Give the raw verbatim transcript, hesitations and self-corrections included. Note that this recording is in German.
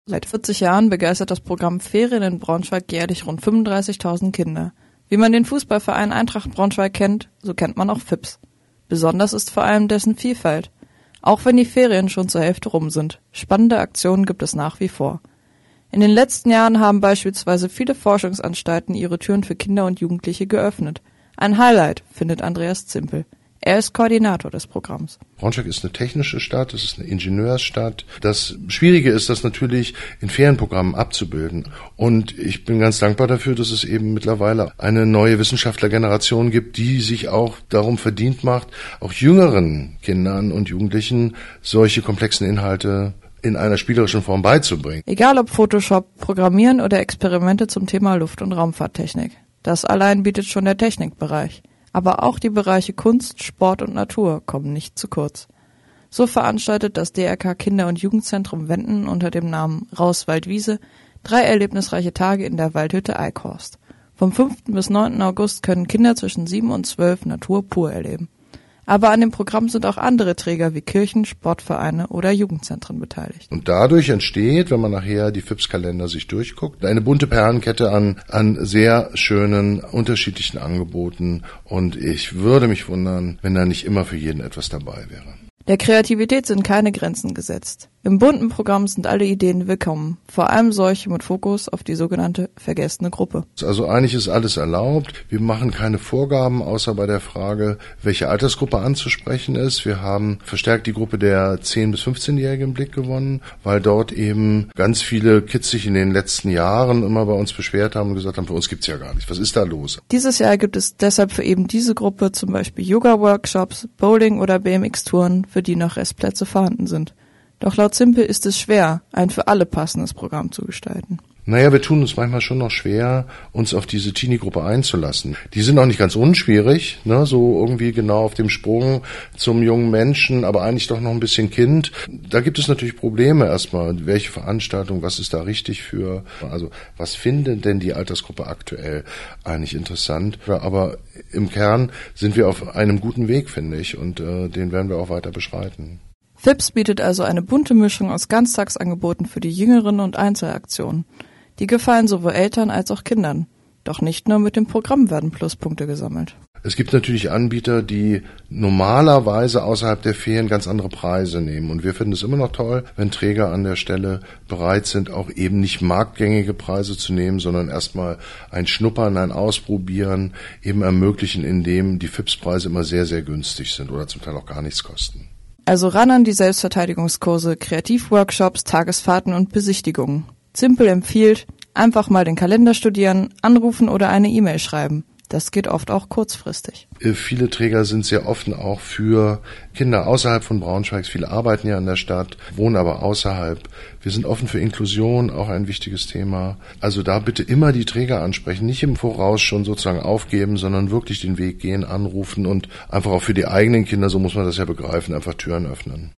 Seit vierzig Jahren begeistert das Programm Ferien in Braunschweig jährlich rund fünfunddreißigtausend Kinder. Wie man den Fußballverein Eintracht Braunschweig kennt, so kennt man auch Fips. Besonders ist vor allem dessen Vielfalt. Auch wenn die Ferien schon zur Hälfte rum sind, spannende Aktionen gibt es nach wie vor. In den letzten Jahren haben beispielsweise viele Forschungsanstalten ihre Türen für Kinder und Jugendliche geöffnet. Ein Highlight findet Andreas Zimpel. Er ist Koordinator des Programms. Braunschweig ist eine technische Stadt, es ist eine Ingenieursstadt. Das Schwierige ist, das natürlich in Ferienprogrammen abzubilden. Und ich bin ganz dankbar dafür, dass es eben mittlerweile eine neue Wissenschaftlergeneration gibt, die sich auch darum verdient macht, auch jüngeren Kindern und Jugendlichen solche komplexen Inhalte in einer spielerischen Form beizubringen. Egal ob Photoshop, Programmieren oder Experimente zum Thema Luft- und Raumfahrttechnik. Das allein bietet schon der Technikbereich. Aber auch die Bereiche Kunst, Sport und Natur kommen nicht zu kurz. So veranstaltet das D R K Kinder- und Jugendzentrum Wenden unter dem Namen Raus-Wald-Wiese drei erlebnisreiche Tage in der Waldhütte Eichhorst. Vom fünften bis neunten August können Kinder zwischen sieben und zwölf Natur pur erleben. Aber an dem Programm sind auch andere Träger wie Kirchen, Sportvereine oder Jugendzentren beteiligt. Und dadurch entsteht, wenn man nachher die Fips-Kalender sich durchguckt, eine bunte Perlenkette an, an sehr schönen, unterschiedlichen Angeboten. Und ich würde mich wundern, wenn da nicht immer für jeden etwas dabei wäre. Der Kreativität sind keine Grenzen gesetzt. Im bunten Programm sind alle Ideen willkommen, vor allem solche mit Fokus auf die sogenannte vergessene Gruppe. Also eigentlich ist alles erlaubt. Wir machen keine Vorgaben, außer bei der Frage, welche Altersgruppe anzusprechen ist. Wir haben verstärkt die Gruppe der zehn- bis fünfzehnjährigen im Blick gewonnen, weil dort eben ganz viele Kids sich in den letzten Jahren immer bei uns beschwert haben und gesagt haben, für uns gibt's ja gar nichts. Was ist da los? Dieses Jahr gibt es deshalb für eben diese Gruppe zum Beispiel Yoga-Workshops, Bowling oder B M X-Touren, für die noch Restplätze vorhanden sind. Doch laut Zimpel ist es schwer, ein für alle passendes Programm zu gestalten. Naja, wir tun uns manchmal schon noch schwer, uns auf diese Teenie-Gruppe einzulassen. Die sind auch nicht ganz unschwierig, ne, so irgendwie genau auf dem Sprung zum jungen Menschen, aber eigentlich doch noch ein bisschen Kind. Da gibt es natürlich Probleme erstmal. Welche Veranstaltung, was ist da richtig für? Also was findet denn die Altersgruppe aktuell eigentlich interessant? Aber im Kern sind wir auf einem guten Weg, finde ich, und äh, den werden wir auch weiter beschreiten. Fips bietet also eine bunte Mischung aus Ganztagsangeboten für die Jüngeren und Einzelaktionen. Die gefallen sowohl Eltern als auch Kindern. Doch nicht nur mit dem Programm werden Pluspunkte gesammelt. Es gibt natürlich Anbieter, die normalerweise außerhalb der Ferien ganz andere Preise nehmen. Und wir finden es immer noch toll, wenn Träger an der Stelle bereit sind, auch eben nicht marktgängige Preise zu nehmen, sondern erstmal ein Schnuppern, ein Ausprobieren eben ermöglichen, indem die Fips-Preise immer sehr, sehr günstig sind oder zum Teil auch gar nichts kosten. Also ran an die Selbstverteidigungskurse, Kreativworkshops, Tagesfahrten und Besichtigungen. Zimpel empfiehlt, einfach mal den Kalender studieren, anrufen oder eine E-Mail schreiben. Das geht oft auch kurzfristig. Viele Träger sind sehr offen auch für Kinder außerhalb von Braunschweig. Viele arbeiten ja in der Stadt, wohnen aber außerhalb. Wir sind offen für Inklusion, auch ein wichtiges Thema. Also da bitte immer die Träger ansprechen, nicht im Voraus schon sozusagen aufgeben, sondern wirklich den Weg gehen, anrufen und einfach auch für die eigenen Kinder, so muss man das ja begreifen, einfach Türen öffnen.